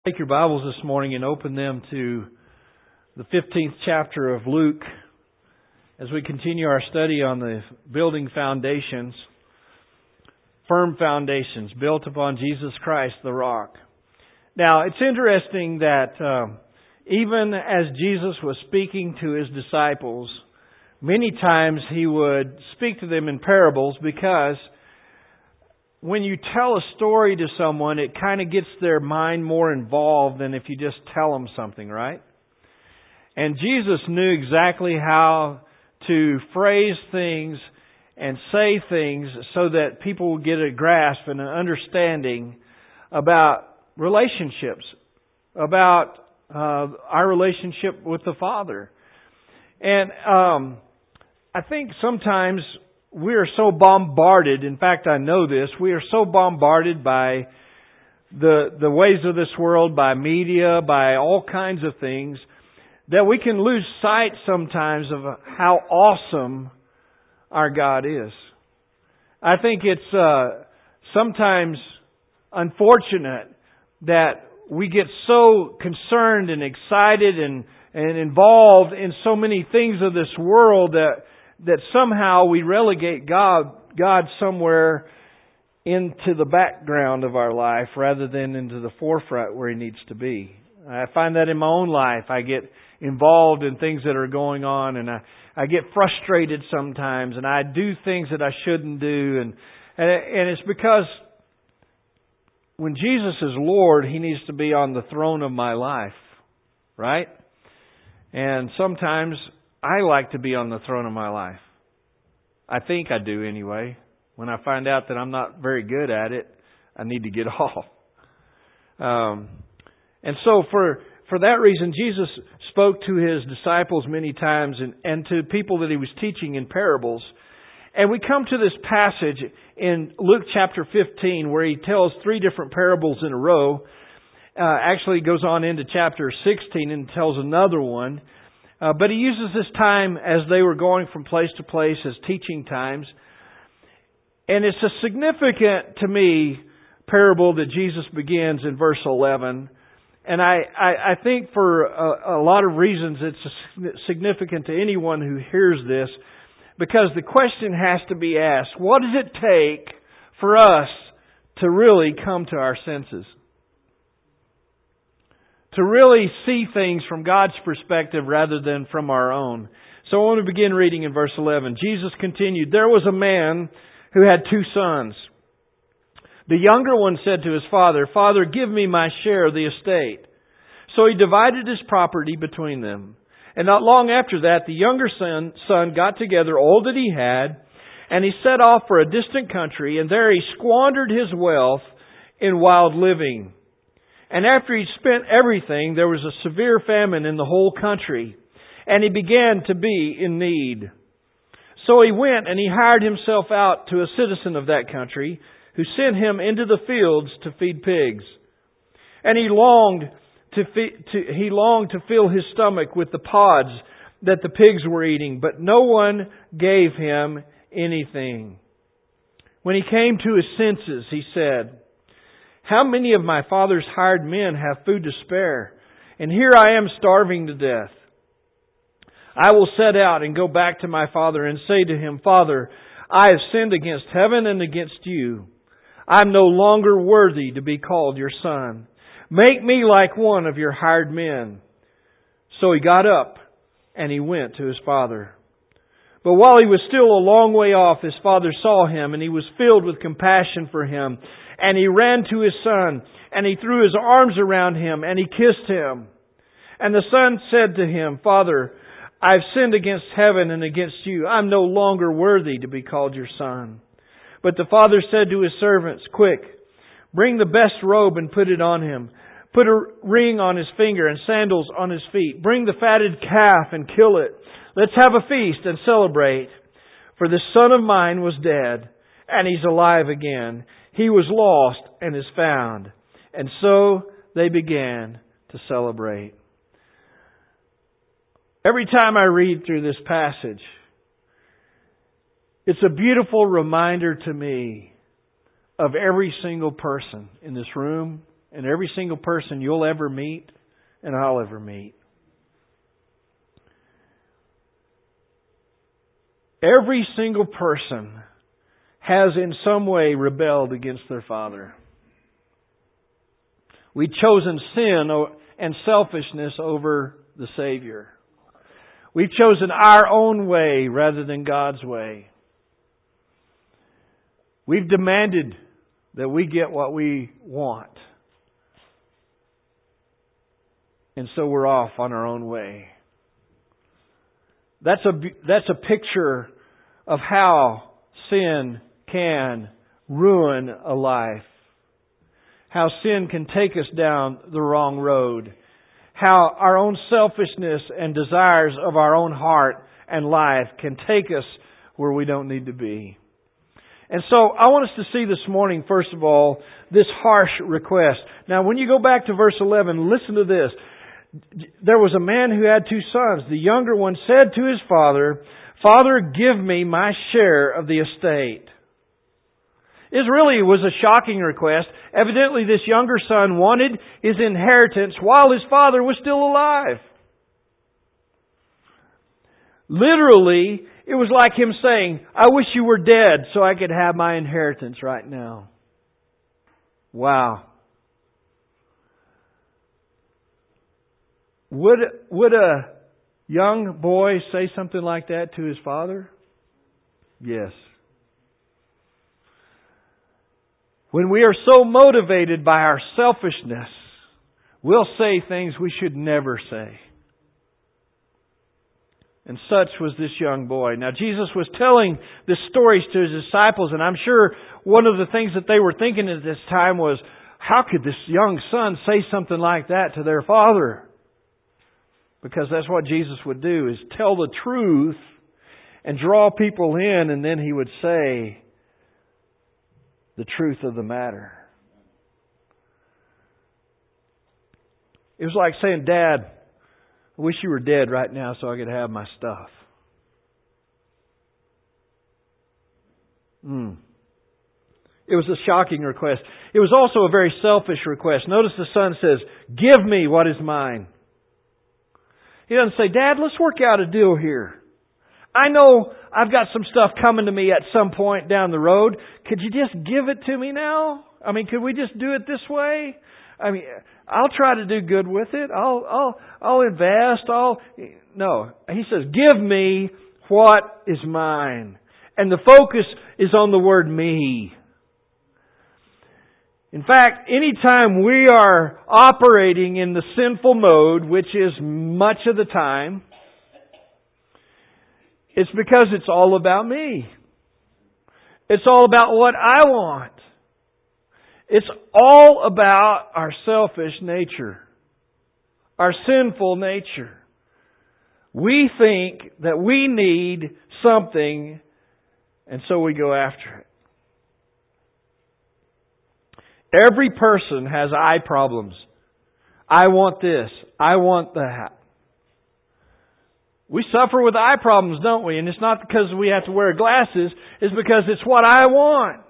Take your Bibles this morning and open them to the 15th chapter of Luke as we continue our study on the building foundations, firm foundations built upon Jesus Christ, the rock. Now, it's interesting that even as Jesus was speaking to His disciples, many times He would speak to them in parables because when you tell a story to someone, it kind of gets their mind more involved than if you just tell them something, right? And Jesus knew exactly how to phrase things and say things so that people would get a grasp and an understanding about relationships, about our relationship with the Father. And I think sometimes we are so bombarded, in fact I know this, we are so bombarded by the ways of this world, by media, by all kinds of things, that we can lose sight sometimes of how awesome our God is. I think it's sometimes unfortunate that we get so concerned and excited and involved in so many things of this world that somehow we relegate God somewhere into the background of our life rather than into the forefront where He needs to be. I find that in my own life. I get involved in things that are going on and I get frustrated sometimes and I do things that I shouldn't do and it's because when Jesus is Lord, He needs to be on the throne of my life, right? And sometimes I like to be on the throne of my life. I think I do anyway. When I find out that I'm not very good at it, I need to get off. And so for that reason, Jesus spoke to His disciples many times and to people that He was teaching in parables. And we come to this passage in Luke chapter 15 where He tells 3 different parables in a row. Actually goes on into chapter 16 and tells another one. But He uses this time as they were going from place to place as teaching times. And it's a significant, to me, parable that Jesus begins in verse 11. And I think for a lot of reasons it's significant to anyone who hears this. Because the question has to be asked, what does it take for us to really come to our senses? To really see things from God's perspective rather than from our own. So I want to begin reading in verse 11. Jesus continued, "There was a man who had 2 sons. The younger one said to his father, 'Father, give me my share of the estate.' So he divided his property between them. And not long after that, the younger son got together all that he had, and he set off for a distant country, and there he squandered his wealth in wild living. And after he'd spent everything, there was a severe famine in the whole country, and he began to be in need. So he went and he hired himself out to a citizen of that country, who sent him into the fields to feed pigs. And he longed to fill his stomach with the pods that the pigs were eating, but no one gave him anything. When he came to his senses, he said, 'How many of my father's hired men have food to spare? And here I am starving to death. I will set out and go back to my father and say to him, Father, I have sinned against heaven and against you. I am no longer worthy to be called your son. Make me like one of your hired men.' So he got up and he went to his father. But while he was still a long way off, his father saw him and he was filled with compassion for him. And he ran to his son, and he threw his arms around him, and he kissed him. And the son said to him, Father, I have sinned against heaven and against you. I am no longer worthy to be called your son. But the father said to his servants, Quick, bring the best robe and put it on him. Put a ring on his finger and sandals on his feet. Bring the fatted calf and kill it. Let's have a feast and celebrate. For this son of mine was dead, and he's alive again. He was lost and is found.' And so they began to celebrate." Every time I read through this passage, it's a beautiful reminder to me of every single person in this room and every single person you'll ever meet and I'll ever meet. Every single person has in some way rebelled against their Father. We've chosen sin and selfishness over the Savior. We've chosen our own way rather than God's way. We've demanded that we get what we want. And so we're off on our own way. That's a picture of how sin can ruin a life. How sin can take us down the wrong road. How our own selfishness and desires of our own heart and life can take us where we don't need to be. And so I want us to see this morning, first of all, this harsh request. Now when you go back to verse 11, listen to this. There was a man who had 2 sons. The younger one said to his father, "Father, give me my share of the estate." It was a shocking request. Evidently this younger son wanted his inheritance while his father was still alive. Literally, it was like him saying, "I wish you were dead so I could have my inheritance right now." Wow. Would a young boy say something like that to his father? Yes. When we are so motivated by our selfishness, we'll say things we should never say. And such was this young boy. Now Jesus was telling this stories to His disciples, and I'm sure one of the things that they were thinking at this time was, how could this young son say something like that to their father? Because that's what Jesus would do, is tell the truth and draw people in, and then He would say the truth of the matter. It was like saying, "Dad, I wish you were dead right now so I could have my stuff." It was a shocking request. It was also a very selfish request. Notice the son says, "Give me what is mine." He doesn't say, "Dad, let's work out a deal here. I know I've got some stuff coming to me at some point down the road. Could you just give it to me now? I mean, could we just do it this way? I mean, I'll try to do good with it. I'll invest. No." He says, "Give me what is mine." And the focus is on the word "me." In fact, anytime we are operating in the sinful mode, which is much of the time, it's because it's all about me. It's all about what I want. It's all about our selfish nature, our sinful nature. We think that we need something, and so we go after it. Every person has eye problems. I want this. I want that. We suffer with eye problems, don't we? And it's not because we have to wear glasses. It's because it's what I want.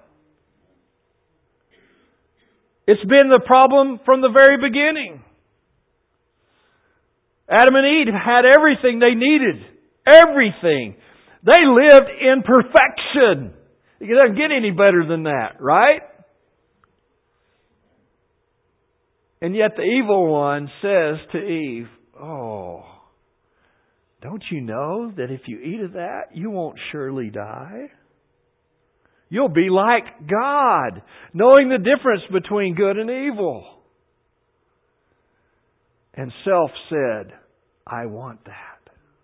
It's been the problem from the very beginning. Adam and Eve had everything they needed. Everything. They lived in perfection. It doesn't get any better than that, right? And yet the evil one says to Eve, "Oh, don't you know that if you eat of that, you won't surely die? You'll be like God, knowing the difference between good and evil." And self said, "I want that."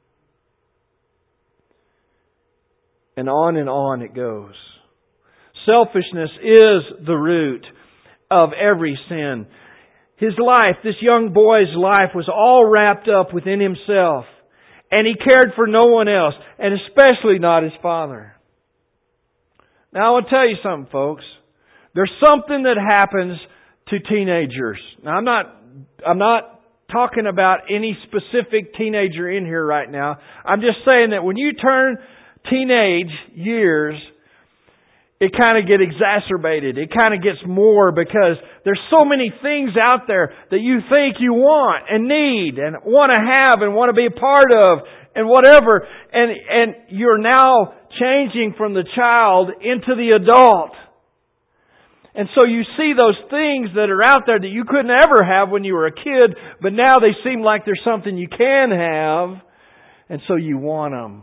And on it goes. Selfishness is the root of every sin. His life, this young boy's life, was all wrapped up within himself. And he cared for no one else, and especially not his father. Now I want to tell you something, folks. There's something that happens to teenagers. Now I'm not talking about any specific teenager in here right now. I'm just saying that when you turn teenage years, it kind of gets exacerbated. It kind of gets more because there's so many things out there that you think you want and need and want to have and want to be a part of and whatever. And you're now changing from the child into the adult. And so you see those things that are out there that you couldn't ever have when you were a kid, but now they seem like there's something you can have, and so you want them.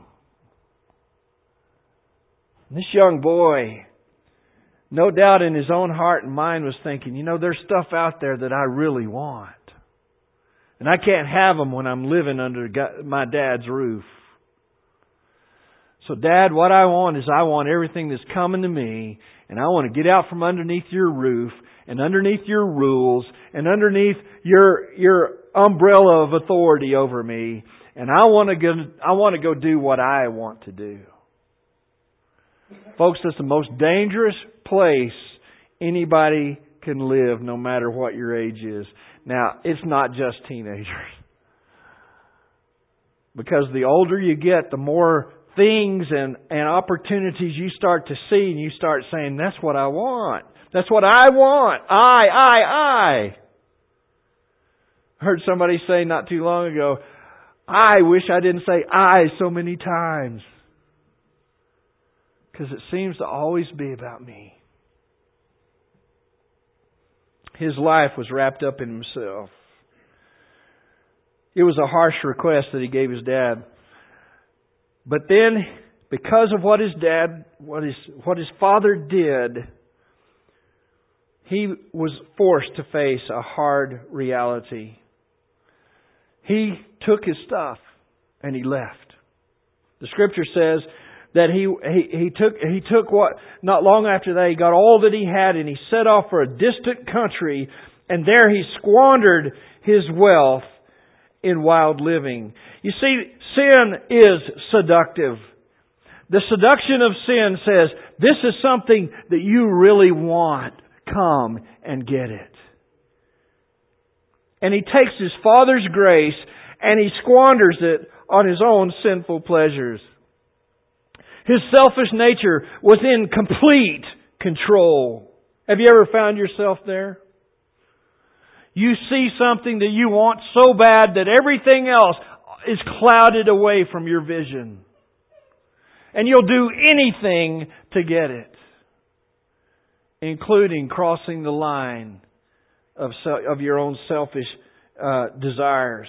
This young boy, no doubt in his own heart and mind, was thinking, there's stuff out there that I really want. And I can't have them when I'm living under my dad's roof. So Dad, what I want is I want everything that's coming to me, and I want to get out from underneath your roof and underneath your rules and underneath your umbrella of authority over me, and I want to go do what I want to do. Folks, that's the most dangerous place anybody can live, no matter what your age is. Now, it's not just teenagers. Because the older you get, the more things and opportunities you start to see, and you start saying, that's what I want. That's what I want. I heard somebody say not too long ago, I wish I didn't say I so many times. Because it seems to always be about me. His life was wrapped up in himself. It was a harsh request that he gave his dad. But then, because of what his father did, he was forced to face a hard reality. He took his stuff and he left. The Scripture says that he took what, not long after that, he got all that he had and he set off for a distant country, and there he squandered his wealth in wild living. You see, sin is seductive. The seduction of sin says, this is something that you really want. Come and get it. And he takes his father's grace and he squanders it on his own sinful pleasures. His selfish nature was in complete control. Have you ever found yourself there? You see something that you want so bad that everything else is clouded away from your vision. And you'll do anything to get it, including crossing the line of your own selfish desires.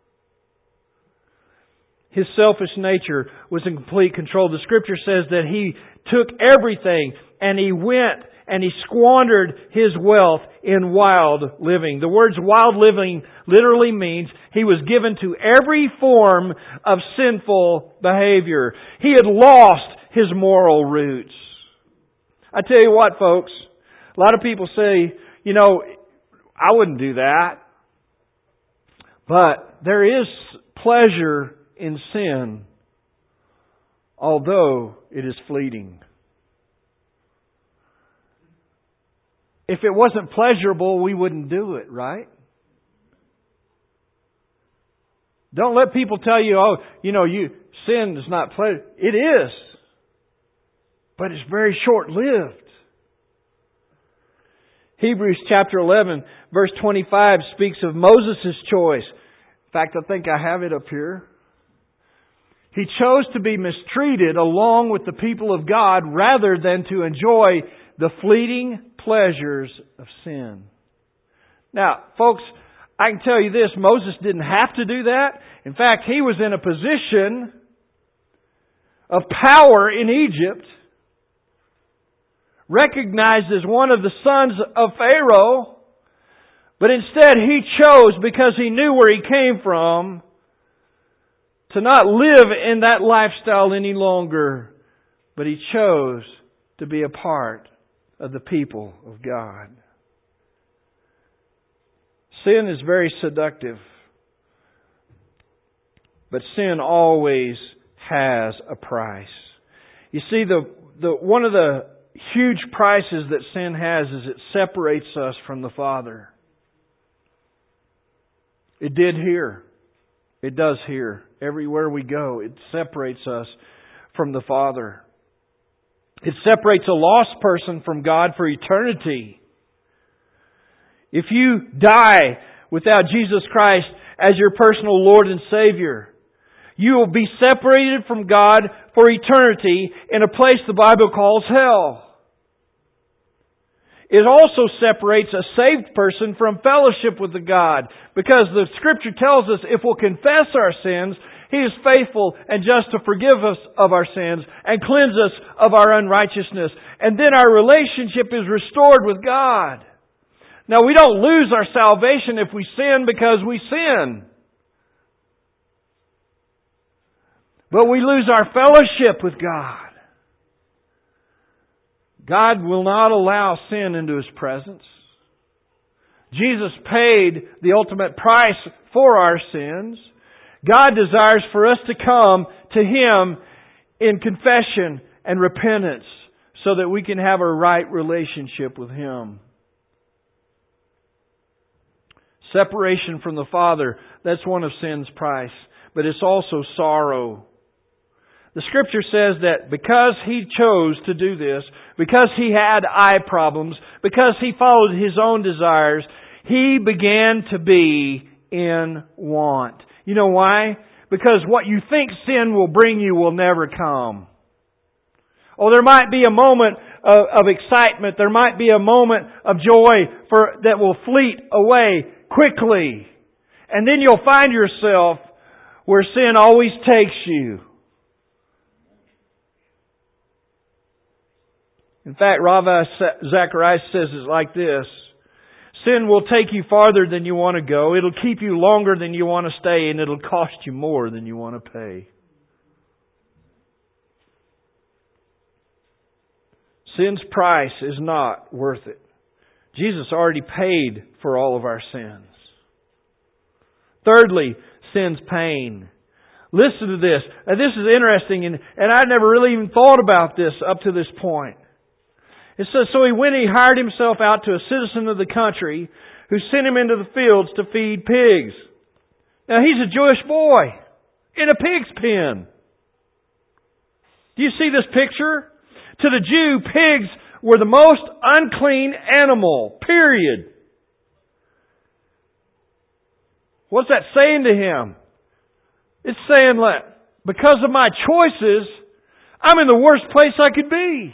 His selfish nature was in complete control. The Scripture says that he took everything and he went and he squandered his wealth in wild living. The words wild living literally means he was given to every form of sinful behavior. He had lost his moral roots. I tell you what, folks, a lot of people say, I wouldn't do that. But there is pleasure in sin, although it is fleeting. If it wasn't pleasurable, we wouldn't do it, right? Don't let people tell you, sin is not pleasure. It is. But it's very short-lived. Hebrews chapter 11, verse 25 speaks of Moses' choice. In fact, I think I have it up here. He chose to be mistreated along with the people of God rather than to enjoy the fleeting pleasures of sin. Now, folks, I can tell you this, Moses didn't have to do that. In fact, he was in a position of power in Egypt, recognized as one of the sons of Pharaoh, but instead he chose, because he knew where he came from, to not live in that lifestyle any longer, but he chose to be a part of the people of God. Sin is very seductive, but sin always has a price. You see, one of the huge prices that sin has is it separates us from the Father. It did here. It does here. Everywhere we go, it separates us from the Father. It separates a lost person from God for eternity. If you die without Jesus Christ as your personal Lord and Savior, you will be separated from God for eternity in a place the Bible calls hell. It also separates a saved person from fellowship with the God, because the Scripture tells us if we'll confess our sins, He is faithful and just to forgive us of our sins and cleanse us of our unrighteousness. And then our relationship is restored with God. Now, we don't lose our salvation if we sin because we sin. But we lose our fellowship with God. God will not allow sin into His presence. Jesus paid the ultimate price for our sins. God desires for us to come to Him in confession and repentance so that we can have a right relationship with Him. Separation from the Father, that's one of sin's price. But it's also sorrow. The Scripture says that because He chose to do this, because He had eye problems, because He followed His own desires, He began to be in want. You know why? Because what you think sin will bring you will never come. Oh, there might be a moment of excitement. There might be a moment of joy that will fleet away quickly. And then you'll find yourself where sin always takes you. In fact, Ravi Zacharias says it like this. Sin will take you farther than you want to go. It'll keep you longer than you want to stay, and it'll cost you more than you want to pay. Sin's price is not worth it. Jesus already paid for all of our sins. Thirdly, sin's pain. Listen to this. Now, this is interesting, and I never really even thought about this up to this point. It says, so he went and he hired himself out to a citizen of the country who sent him into the fields to feed pigs. Now, he's a Jewish boy in a pig's pen. Do you see this picture? To the Jew, pigs were the most unclean animal, period. What's that saying to him? It's saying, because of my choices, I'm in the worst place I could be.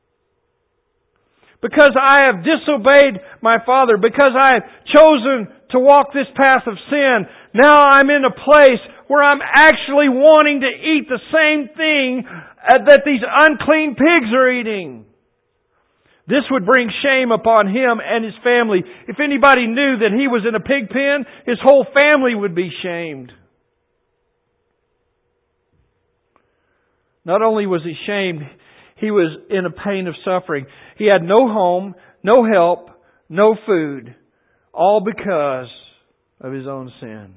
Because I have disobeyed my Father, because I have chosen to walk this path of sin, now I'm in a place where I'm actually wanting to eat the same thing that these unclean pigs are eating. This would bring shame upon him and his family. If anybody knew that he was in a pig pen, his whole family would be shamed. Not only was he shamed, he was in a pain of suffering. He had no home, no help, no food, all because of his own sin.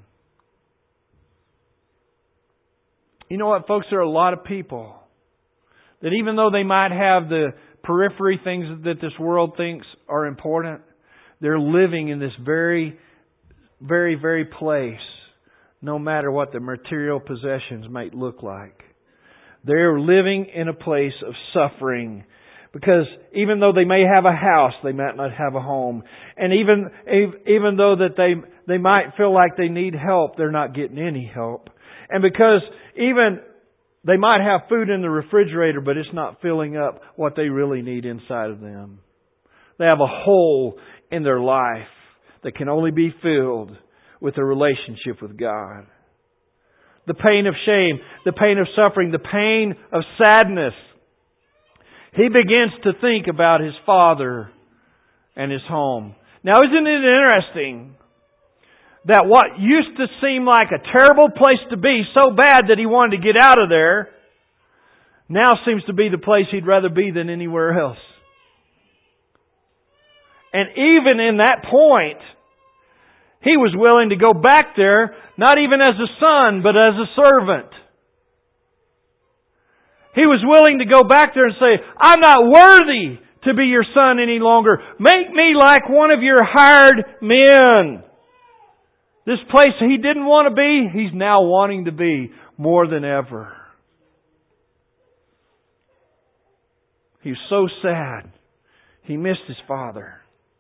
You know what, folks? There are a lot of people that even though they might have the periphery things that this world thinks are important, they're living in this very, very, very place, no matter what the material possessions might look like. They're living in a place of suffering because even though they may have a house, they might not have a home. And even though that they might feel like they need help, they're not getting any help. And because even they might have food in the refrigerator, but it's not filling up what they really need inside of them. They have a hole in their life that can only be filled with a relationship with God. The pain of shame, the pain of suffering, the pain of sadness. He begins to think about his father and his home. Now, isn't it interesting that what used to seem like a terrible place to be, so bad that he wanted to get out of there, now seems to be the place he'd rather be than anywhere else. And even in that point, he was willing to go back there, not even as a son, but as a servant. He was willing to go back there and say, I'm not worthy to be your son any longer. Make me like one of your hired men. This place he didn't want to be, he's now wanting to be more than ever. He was so sad. He missed his father.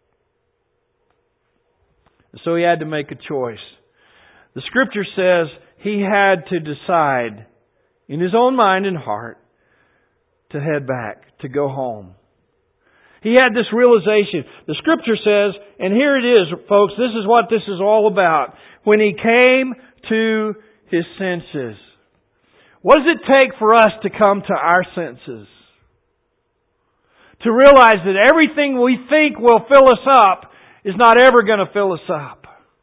So he had to make a choice. The Scripture says he had to decide in his own mind and heart to head back, to go home. He had this realization. The Scripture says, and here it is, folks, this is what this is all about. When he came to his senses. What does it take for us to come to our senses? To realize that everything we think will fill us up is not ever going to fill us up.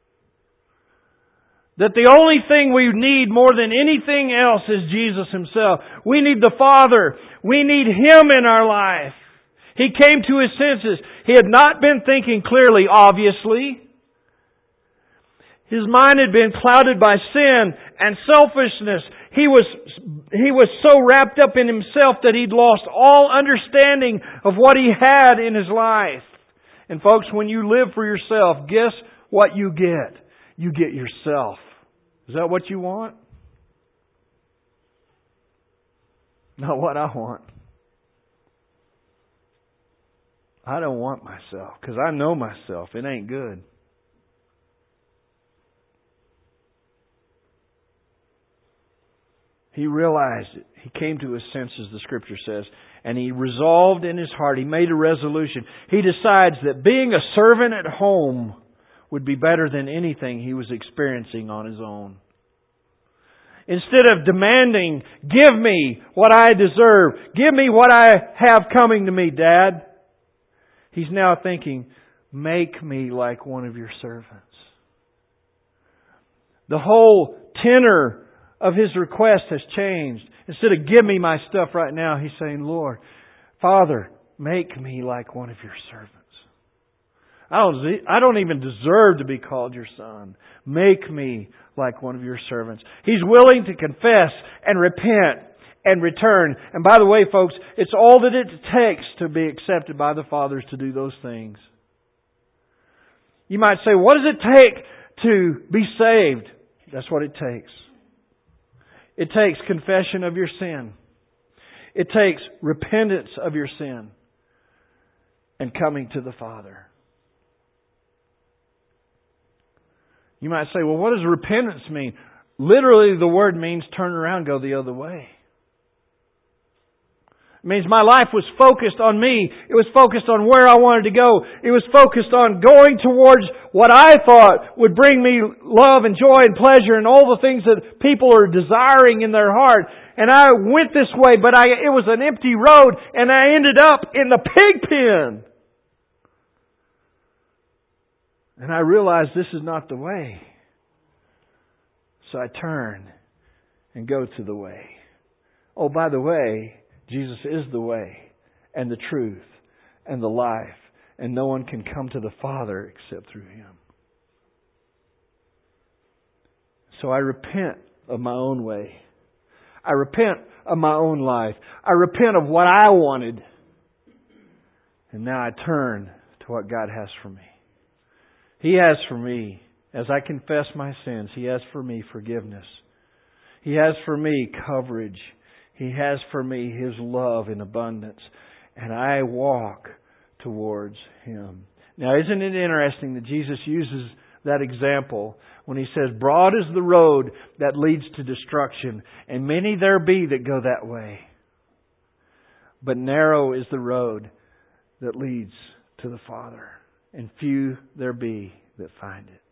That the only thing we need more than anything else is Jesus Himself. We need the Father. We need Him in our life. He came to His senses. He had not been thinking clearly, obviously. His mind had been clouded by sin and selfishness. He was so wrapped up in himself that he'd lost all understanding of what he had in his life. And folks, when you live for yourself, guess what you get? You get yourself. Is that what you want? Not what I want. I don't want myself because I know myself. It ain't good. He realized it. He came to his senses, the Scripture says, and he resolved in his heart. He made a resolution. He decides that being a servant at home would be better than anything he was experiencing on his own. Instead of demanding, give me what I deserve, give me what I have coming to me, Dad, he's now thinking, make me like one of your servants. The whole tenor of his request has changed. Instead of give me my stuff right now, he's saying, Lord, Father, make me like one of your servants. I don't even deserve to be called your son. Make me like one of your servants. He's willing to confess and repent and return. And by the way, folks, it's all that it takes to be accepted by the Father to do those things. You might say, what does it take to be saved? That's what it takes. It takes confession of your sin. It takes repentance of your sin and coming to the Father. You might say, well, what does repentance mean? Literally, the word means turn around, go the other way. It means my life was focused on me. It was focused on where I wanted to go. It was focused on going towards what I thought would bring me love and joy and pleasure and all the things that people are desiring in their heart. And I went this way, but it was an empty road and I ended up in the pig pen. And I realized this is not the way. So I turn and go to the way. Oh, by the way, Jesus is the way and the truth and the life. And no one can come to the Father except through Him. So I repent of my own way. I repent of my own life. I repent of what I wanted. And now I turn to what God has for me. He has for me, as I confess my sins, He has for me forgiveness. He has for me coverage. He has for me His love in abundance. And I walk towards Him. Now, isn't it interesting that Jesus uses that example when He says, broad is the road that leads to destruction, and many there be that go that way. But narrow is the road that leads to the Father, and few there be that find it.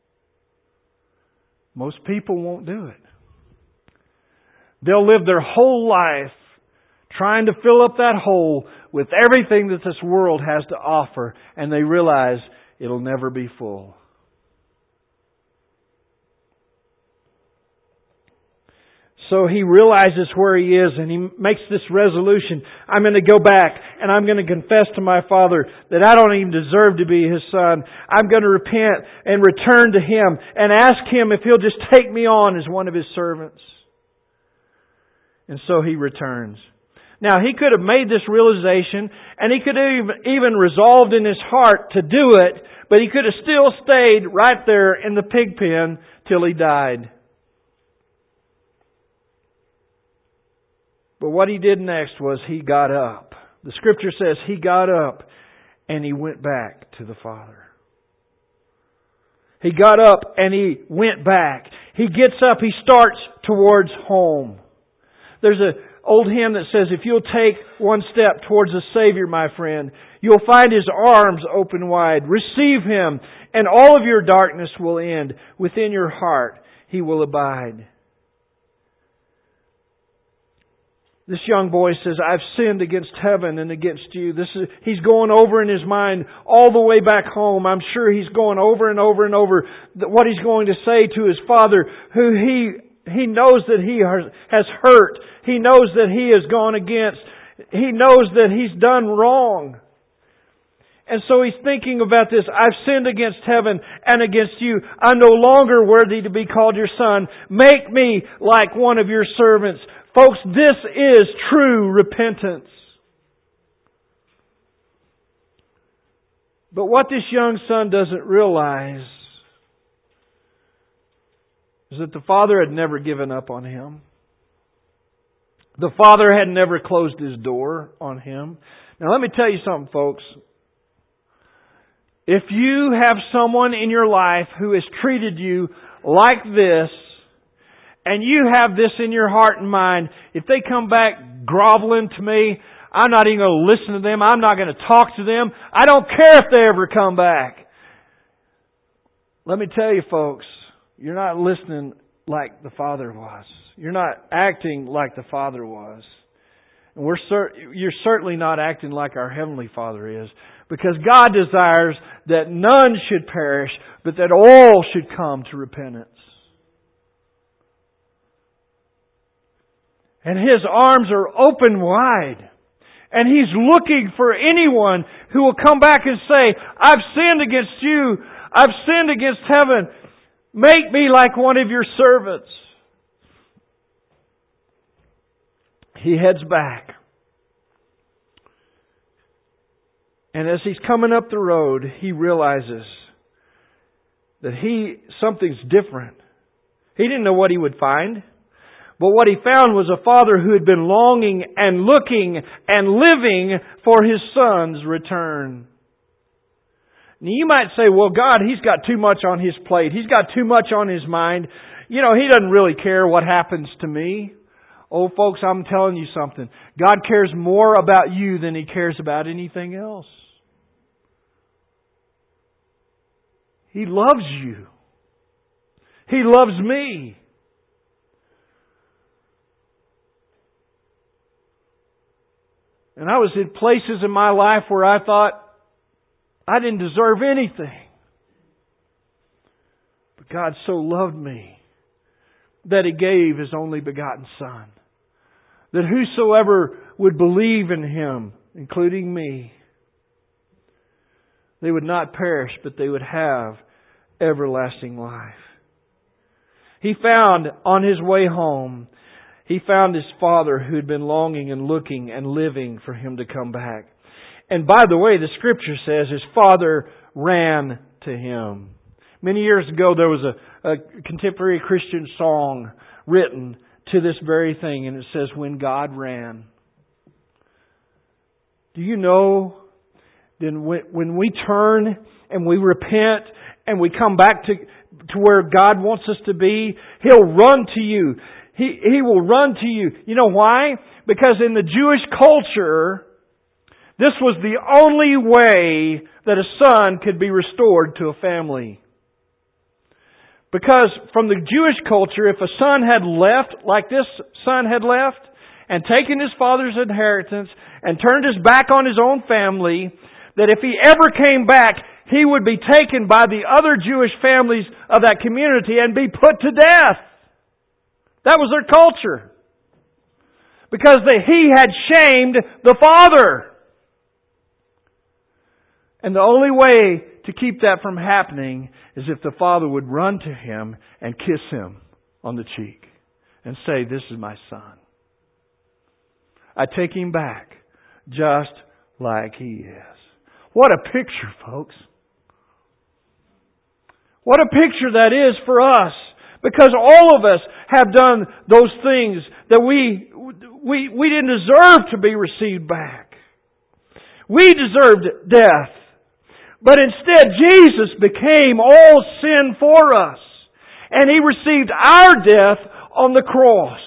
Most people won't do it. They'll live their whole life trying to fill up that hole with everything that this world has to offer, and they realize it'll never be full. So he realizes where he is and he makes this resolution. I'm going to go back and I'm going to confess to my Father that I don't even deserve to be His son. I'm going to repent and return to Him and ask Him if He'll just take me on as one of His servants. And so he returns. Now, he could have made this realization and he could have even resolved in his heart to do it, but he could have still stayed right there in the pig pen till he died. But what he did next was he got up. The Scripture says he got up and he went back to the Father. He got up and he went back. He gets up, he starts towards home. There's an old hymn that says, if you'll take one step towards the Savior, my friend, you'll find His arms open wide. Receive Him, and all of your darkness will end. Within your heart He will abide. This young boy says, I've sinned against heaven and against you. He's going over in his mind all the way back home. I'm sure he's going over and over and over what he's going to say to his father, who he knows that he has hurt. He knows that he has gone against. He knows that he's done wrong. And so he's thinking about this. I've sinned against heaven and against you. I'm no longer worthy to be called your son. Make me like one of your servants. Folks, this is true repentance. But what this young son doesn't realize is that the father had never given up on him. The father had never closed his door on him. Now let me tell you something, folks. If you have someone in your life who has treated you like this, and you have this in your heart and mind, if they come back groveling to me, I'm not even going to listen to them. I'm not going to talk to them. I don't care if they ever come back. Let me tell you, folks, you're not listening like the Father was. You're not acting like the Father was. And you're certainly not acting like our Heavenly Father is. Because God desires that none should perish, but that all should come to repentance. And His arms are open wide. And He's looking for anyone who will come back and say, I've sinned against you. I've sinned against heaven. Make me like one of your servants. He heads back. And as he's coming up the road, he realizes that something's different. He didn't know what he would find. But what he found was a father who had been longing and looking and living for his son's return. Now you might say, well, God, He's got too much on His plate. He's got too much on His mind. You know, He doesn't really care what happens to me. Oh, folks, I'm telling you something. God cares more about you than He cares about anything else. He loves you. He loves me. And I was in places in my life where I thought I didn't deserve anything. But God so loved me that He gave His only begotten Son, that whosoever would believe in Him, including me, they would not perish, but they would have everlasting life. He found on His way home, He found His father who had been longing and looking and living for Him to come back. And by the way, the Scripture says His father ran to Him. Many years ago there was a contemporary Christian song written to this very thing, and it says, when God ran. Do you know that when we turn and we repent and we come back to where God wants us to be, He'll run to you. He will run to you. You know why? Because in the Jewish culture, this was the only way that a son could be restored to a family. Because from the Jewish culture, if a son had left, like this son had left, and taken his father's inheritance, and turned his back on his own family, that if he ever came back, he would be taken by the other Jewish families of that community and be put to death. That was their culture. Because he had shamed the father. And the only way to keep that from happening is if the father would run to him and kiss him on the cheek and say, this is my son. I take him back just like he is. What a picture, folks. What a picture that is for us. Because all of us have done those things that we didn't deserve to be received back. We deserved death. But instead, Jesus became all sin for us. And He received our death on the cross.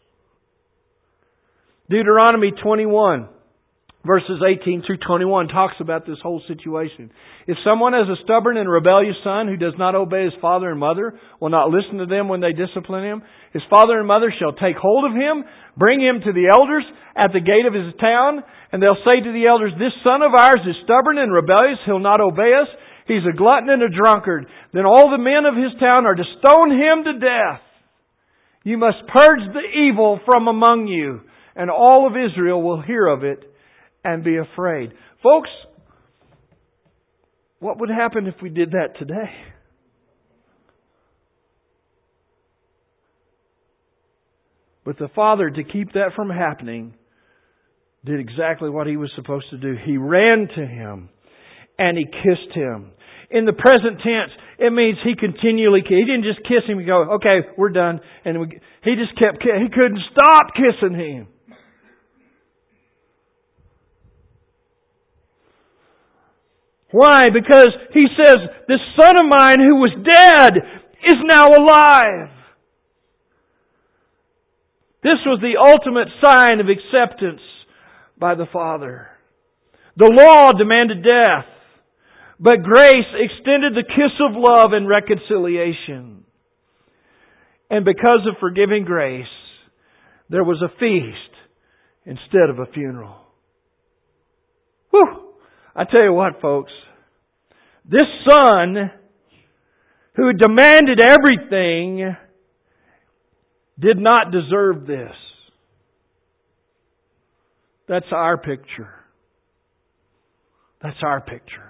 Deuteronomy 21, verses 18 through 21 talks about this whole situation. If someone has a stubborn and rebellious son who does not obey his father and mother, will not listen to them when they discipline him, his father and mother shall take hold of him, bring him to the elders at the gate of his town, and they'll say to the elders, "This son of ours is stubborn and rebellious. He'll not obey us. He's a glutton and a drunkard." Then all the men of his town are to stone him to death. You must purge the evil from among you, and all of Israel will hear of it and be afraid. Folks, what would happen if we did that today? But the Father, to keep that from happening, did exactly what He was supposed to do. He ran to him and He kissed him. In the present tense, it means He continually kissed. He didn't just kiss him and go, "Okay, we're done." And He just kept, He couldn't stop kissing him. Why? Because He says, "This son of mine who was dead is now alive." This was the ultimate sign of acceptance by the Father. The law demanded death, but grace extended the kiss of love and reconciliation. And because of forgiving grace, there was a feast instead of a funeral. Whew! I tell you what, folks. This son, who demanded everything, did not deserve this. That's our picture. That's our picture.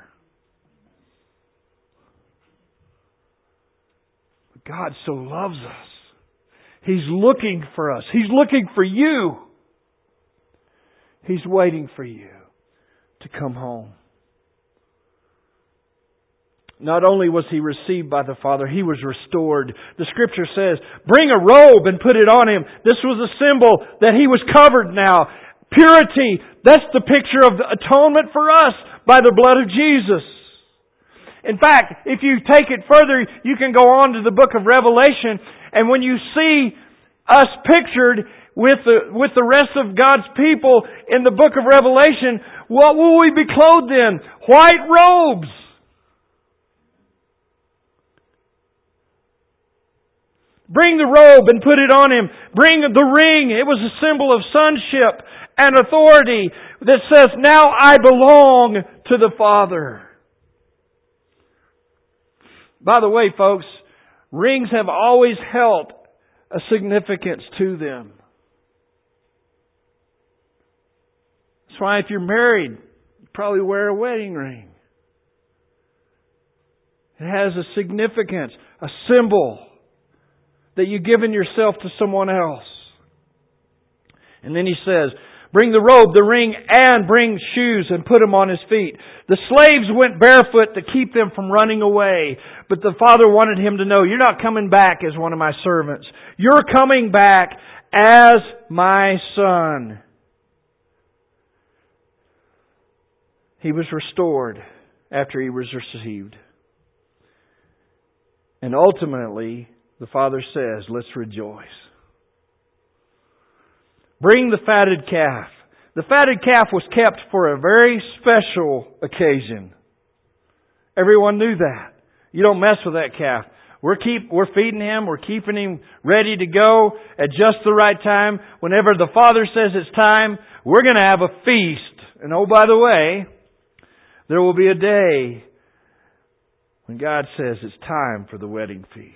But God so loves us. He's looking for us. He's looking for you. He's waiting for you to come home. Not only was He received by the Father, He was restored. The Scripture says, "Bring a robe and put it on Him." This was a symbol that He was covered now. Purity, that's the picture of the atonement for us by the blood of Jesus. In fact, if you take it further, you can go on to the book of Revelation, and when you see us pictured with the rest of God's people in the book of Revelation, what will we be clothed in? White robes. Bring the robe and put it on him. Bring the ring. It was a symbol of sonship and authority that says, "Now I belong to the Father." By the way, folks, rings have always held a significance to them. That's why if you're married, you probably wear a wedding ring. It has a significance, a symbol that you've given yourself to someone else. And then He says, "Bring the robe, the ring, and bring shoes and put them on his feet." The slaves went barefoot to keep them from running away. But the Father wanted him to know, "You're not coming back as one of my servants. You're coming back as my son." He was restored after he was received. And ultimately, the Father says, "Let's rejoice." Bring the fatted calf. The fatted calf was kept for a very special occasion. Everyone knew that. You don't mess with that calf. We're feeding him. We're keeping him ready to go at just the right time. Whenever the Father says it's time, we're going to have a feast. And oh, by the way, there will be a day when God says it's time for the wedding feast.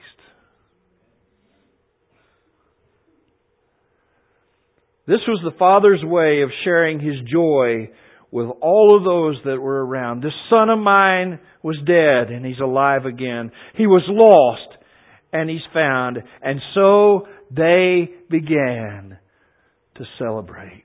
This was the Father's way of sharing His joy with all of those that were around. "This son of mine was dead and he's alive again. He was lost and he's found." And so they began to celebrate.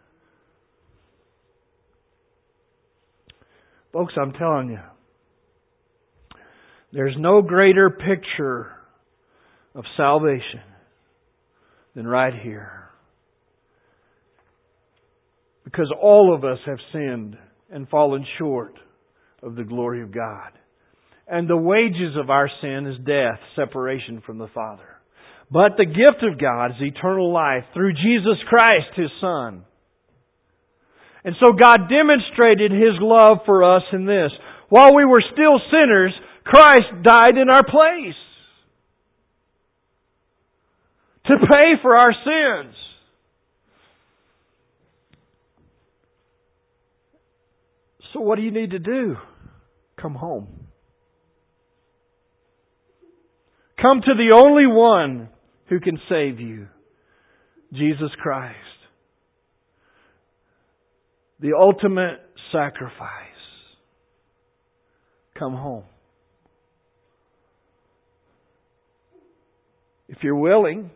Folks, I'm telling you, there's no greater picture of salvation than right here. Because all of us have sinned and fallen short of the glory of God. And the wages of our sin is death, separation from the Father. But the gift of God is eternal life through Jesus Christ, His Son. And so God demonstrated His love for us in this. While we were still sinners, Christ died in our place to pay for our sins. So what do you need to do? Come home. Come to the only one who can save you, Jesus Christ. The ultimate sacrifice. Come home. If you're willing,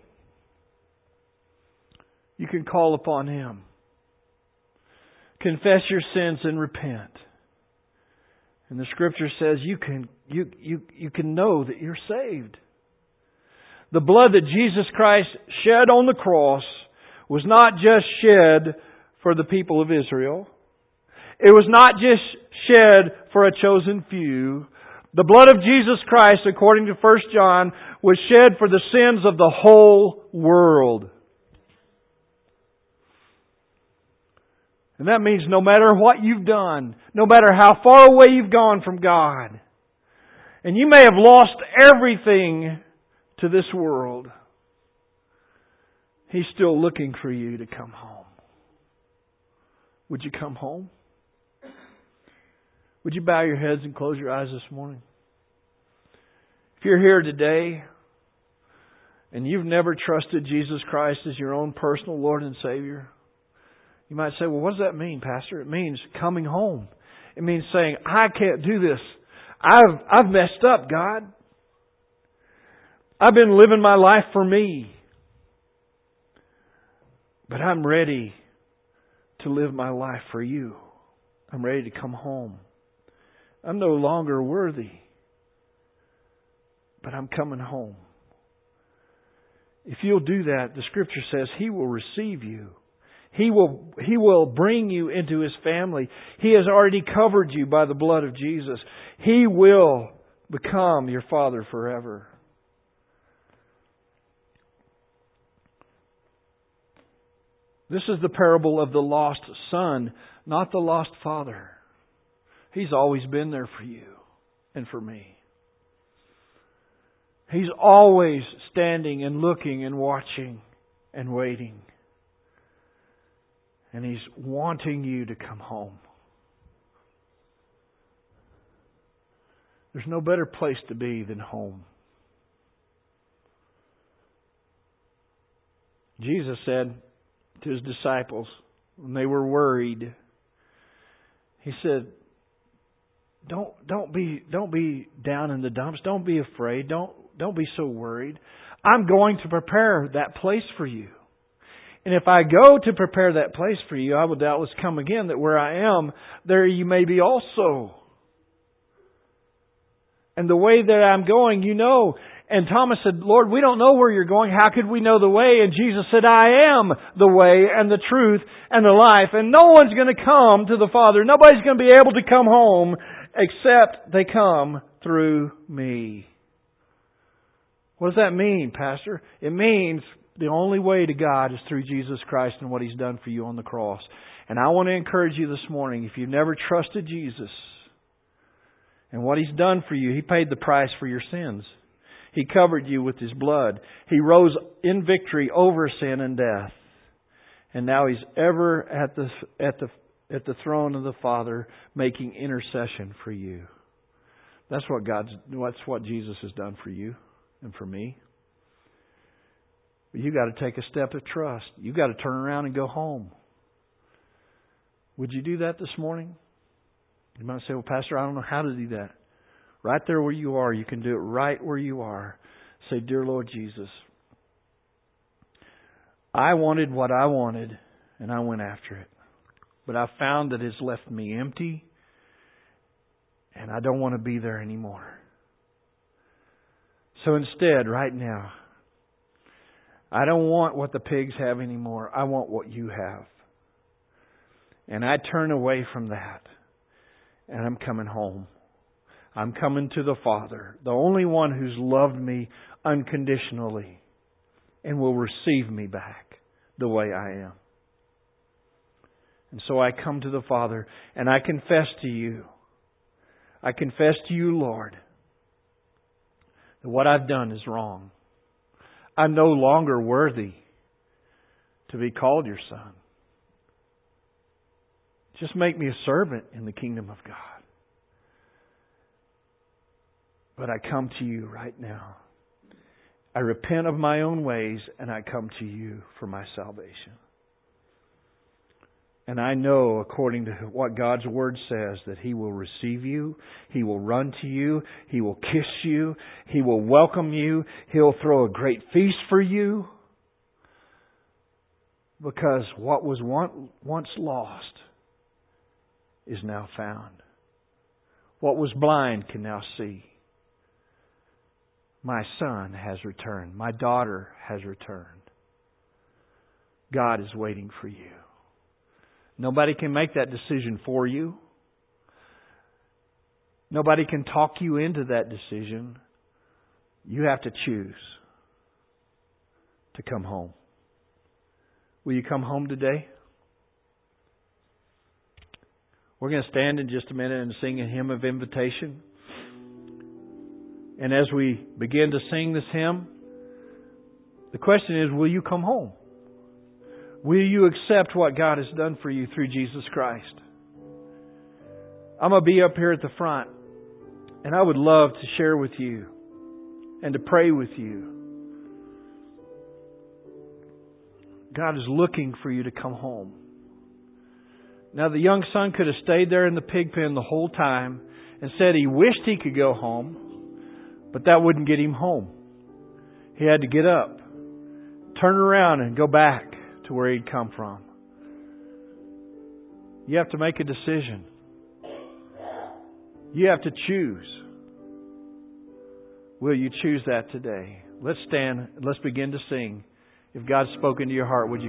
you can call upon Him. Confess your sins and repent. And the Scripture says you can know that you're saved. The blood that Jesus Christ shed on the cross was not just shed for the people of Israel. It was not just shed for a chosen few. The blood of Jesus Christ, according to 1 John, was shed for the sins of the whole world. And that means no matter what you've done, no matter how far away you've gone from God, and you may have lost everything to this world, He's still looking for you to come home. Would you come home? Would you bow your heads and close your eyes this morning? If you're here today and you've never trusted Jesus Christ as your own personal Lord and Savior, you might say, well, what does that mean, Pastor? It means coming home. It means saying, I can't do this. I've messed up, God. I've been living my life for me. But I'm ready to live my life for You. I'm ready to come home. I'm no longer worthy, but I'm coming home. If you'll do that, the Scripture says He will receive you. He will bring you into His family. He has already covered you by the blood of Jesus. He will become your Father forever. This is the parable of the lost son, not the lost father. He's always been there for you and for me. He's always standing and looking and watching and waiting. And He's wanting you to come home. There's no better place to be than home. Jesus said to His disciples when they were worried, He said, Don't be down in the dumps. Don't be afraid. Don't be so worried. I'm going to prepare that place for you. And if I go to prepare that place for you, I will doubtless come again, that where I am, there you may be also. And the way that I'm going, you know. And Thomas said, Lord, we don't know where You're going. How could we know the way? And Jesus said, I am the way and the truth and the life. And no one's going to come to the Father. Nobody's going to be able to come home except they come through Me. What does that mean, Pastor? It means the only way to God is through Jesus Christ and what He's done for you on the cross. And I want to encourage you this morning, if you've never trusted Jesus and what He's done for you, He paid the price for your sins. He covered you with His blood. He rose in victory over sin and death. And now He's ever at the throne of the Father making intercession for you. That's what Jesus has done for you and for me. But you got to take a step of trust. You got to turn around and go home. Would you do that this morning? You might say, well, Pastor, I don't know how to do that. Right there where you are, you can do it right where you are. Say, Dear Lord Jesus, I wanted what I wanted, and I went after it. But I found that it's left me empty, and I don't want to be there anymore. So instead, right now, I don't want what the pigs have anymore. I want what You have. And I turn away from that. and I'm coming home. I'm coming to the Father, the only one who's loved me unconditionally and will receive me back the way I am. And so I come to the Father and I confess to you, Lord, that what I've done is wrong. I'm no longer worthy to be called your son. Just make me a servant in the kingdom of God. But I come to you right now. I repent of my own ways and I come to you for my salvation. And I know, according to what God's Word says, that He will receive you. He will run to you. He will kiss you. He will welcome you. He'll throw a great feast for you. Because what was once lost is now found. What was blind can now see. My son has returned. My daughter has returned. God is waiting for you. Nobody can make that decision for you. Nobody can talk you into that decision. You have to choose to come home. Will you come home today? We're going to stand in just a minute and sing a hymn of invitation. And as we begin to sing this hymn, the question is, will you come home? Will you accept what God has done for you through Jesus Christ? I'm going to be up here at the front, and I would love to share with you and to pray with you. God is looking for you to come home. Now, the young son could have stayed there in the pig pen the whole time and said he wished he could go home, but that wouldn't get him home. He had to get up, turn around, and go back to where he'd come from. You have to make a decision. You have to choose. Will you choose that today? Let's stand and let's begin to sing. If God's spoken to your heart, would you